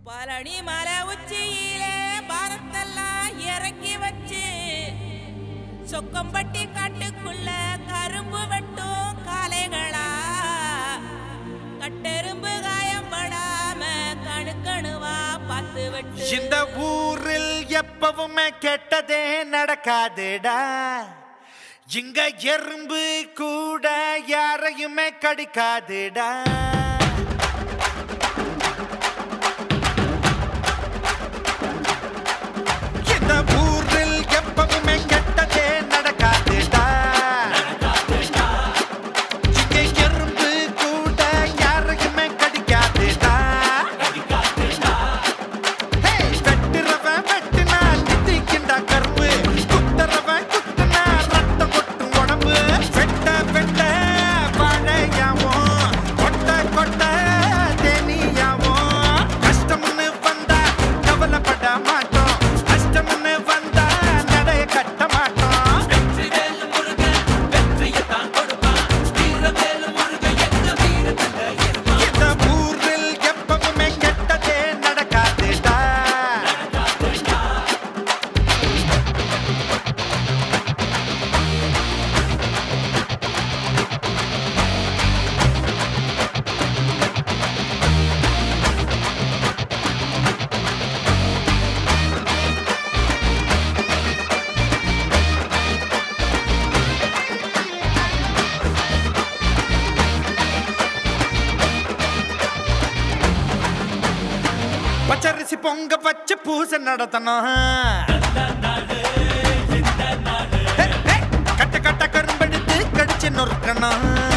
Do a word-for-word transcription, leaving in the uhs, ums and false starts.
பழனி மலை உச்சியிலே பாரத்தெல்லாம் இறக்கி வச்சு சொக்கம்பட்டி காட்டுக்குள்ள கரும்பு வெட்டும் காளைகளா கட்டெரும்பு காயப்படாம கணுக்கணுவா பார்த்து வெட்டு. இந்த ஊரில் எப்பவுமே கெட்டதே நடக்காதுடா. இங்க எறும்பு கூட யாரையுமே கடிக்காதுடா. இந்த ஊரில் எப்பவுமே கெட்டதே நடக்காதுடா. இங்க எறும்பு கூட யாரையுமே கடிக்காதுடா. வெட்டுறவன் வெட்டினா திட்டிக்கின்ற கரும்பு, குத்துறவன் குத்துனா ரத்தம் கொட்டும் உடம்பு. வெட்ட வெட்ட வாழையாவும் கொட்ட கொட்ட தேனியாவும். கஷ்டம்னு வந்தா கவலைப்பட மாட்டோம், கஷ்டம்னு வந்தா நடைய கட்ட மாட்டோம். இந்த ஊரில் எப்பவுமே கெட்டதே நடக்காதுடா. பச்சரிசி பொங்க வச்சு பூசை நடத்தணும். கட்ட கட்ட கரும்பெடுத்து கடிச்சு நொறுக்கணும்.